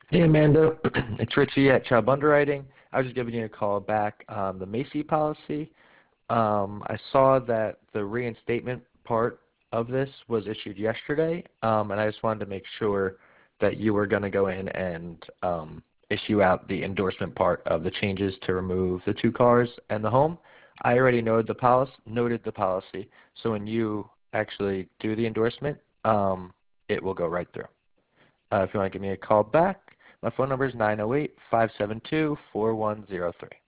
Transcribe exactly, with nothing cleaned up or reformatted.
Hey Amanda, it's Richie at Chubb Underwriting. I was just giving you a call back on the Macy policy. Um, I saw that the reinstatement part of this was issued yesterday, um, and I just wanted to make sure that you were going to go in and um, issue out the endorsement part of the changes to remove the two cars and the home. I already noted the policy, noted the policy, so when you actually do the endorsement, um, it will go right through. Uh, if you want to give me a call back, my phone number is nine oh eight, five seven two, four one zero three.